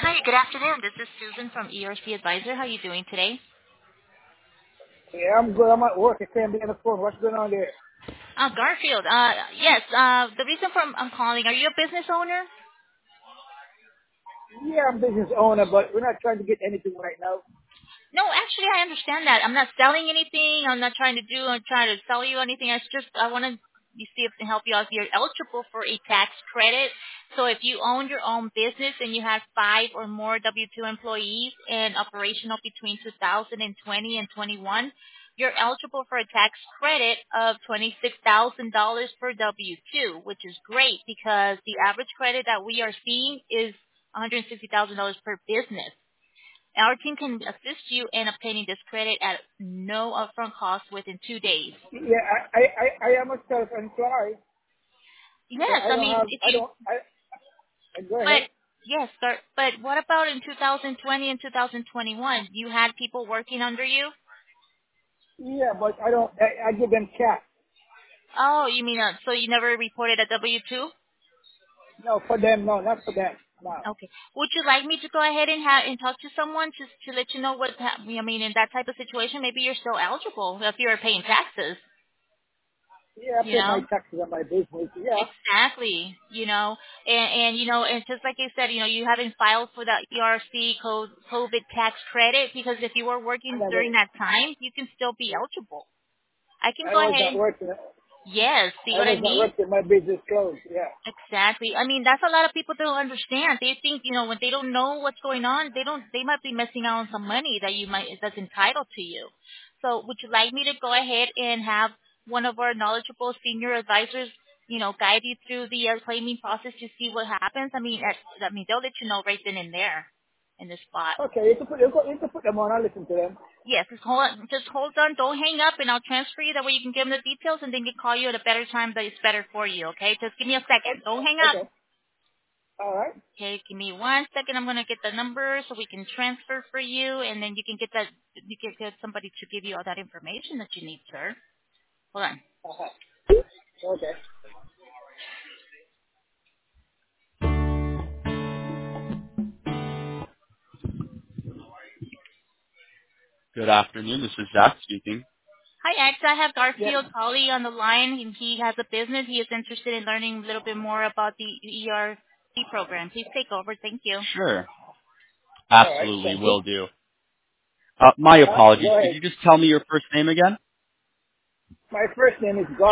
Hi, good afternoon. This is Susan from ERC Advisor. How are you doing today? Yeah, I'm good. I'm at work. I can't be on the phone. What's going on there? Garfield. Yes. The reason for I'm calling. Are you a business owner? Yeah, I'm business owner, but we're not trying to get anything right now. No, actually, I understand that. I'm not selling anything. I'm trying to sell you anything. It's just I want to see if I can help you out. You're eligible for a tax credit. So if you own your own business and you have 5 or more W-2 employees and operational between 2020 and 21, you're eligible for a tax credit of $26,000 per W-2, which is great because the average credit that we are seeing is $160,000 per business. Our team can assist you in obtaining this credit at no upfront cost within 2 days. Yeah, I am a self-employed, so Yes, I I don't mean, have, if I you, don't, I go but ahead. yes, sir. But what about in 2020 and 2021? You had people working under you? Yeah, but I give them cash. Oh, you mean so you never reported a W-2? No, for them, no, not for them. No. Okay. Would you like me to go ahead and talk to someone to let you know I mean, in that type of situation, maybe you're still eligible if you're paying taxes. Yeah, I You pay my know? taxes on my business. Yeah. Exactly, and just like I said, you haven't filed for that ERC COVID tax credit because if you were working during that time, you can still be eligible. I can I go was ahead not and working. yes, see I what I was not mean? working. My business closed. Yeah. Exactly. I mean, that's a lot of people don't understand. They think, when they don't know what's going on, they might be missing out on some money that's entitled to you. So would you like me to go ahead and have one of our knowledgeable senior advisors, guide you through the claiming process to see what happens? They'll let you know right then and there in the spot. Okay, you can put them on. I'll listen to them. Yes, just hold on, don't hang up, and I'll transfer you. That way you can give them the details, and then they call you at a better time that is better for you. Okay, just give me a second. Don't hang up. Okay. All right. Okay, give me 1 second. I'm gonna get the number so we can transfer for you, and then you can get that. You can get somebody to give you all that information that you need, sir. Hold on. Uh-huh. Okay. Good afternoon. This is Zach speaking. Hi, X. I have Yeah. Garfield Polly on the line. He has a business. He is interested in learning a little bit more about the ERC program. Please take over. Thank you. Sure. All right. Absolutely, Thank you. will do. My apologies. Go Could ahead. you just tell me your first name again? My first name is God.